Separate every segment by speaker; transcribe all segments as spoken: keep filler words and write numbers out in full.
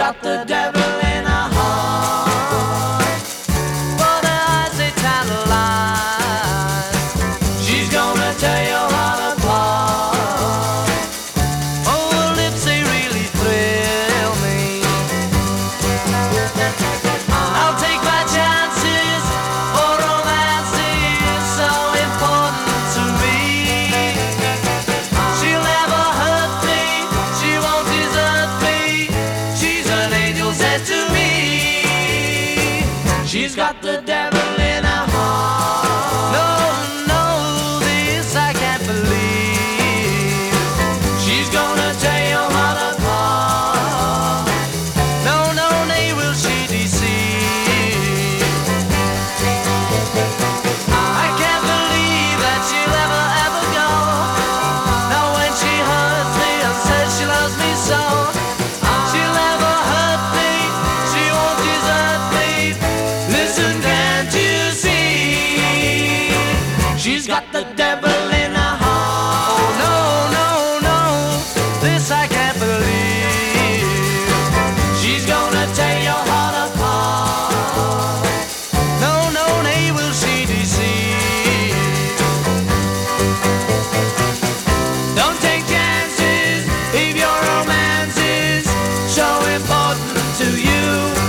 Speaker 1: got the devil in her heart. For the eyes they tantalize, she's gonna tear your heart apart. Oh, her lips, they really thrill me. I'll take my chances, for romance is so important to me. She'll never hurt me, she won't desert me. She's an angel sent to me. She's got the devil in her heart. No, no, this I can't believe. She's gonna tear your heart apart. No, no, nay, will she deceive. I can't believe that she'll ever, ever go. Now when she hurts me and says she loves me so, she'll never hurt me, she won't desert me. Listen, can't you see? She's got the devil in her heart. Oh no, no, no, this I can't believe. She's gonna tear your heart apart. No, no, nay, will she deceive. Don't take chances if your romance is so important to you.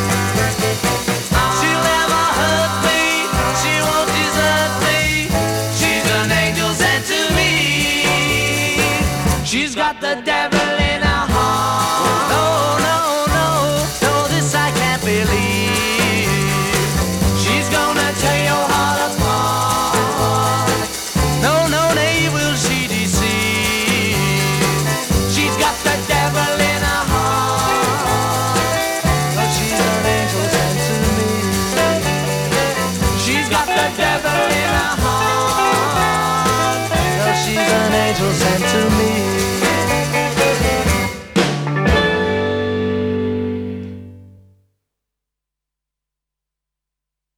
Speaker 1: She'll never hurt me, she won't desert me. She's an angel sent to me. She's got the devil in her heart. No, no, no, no, this I can't believe. She's gonna tear your heart apart. No, no, nay, will she deceive. She's got the devil in her heart, but she's an angel sent to me. She's got the devil in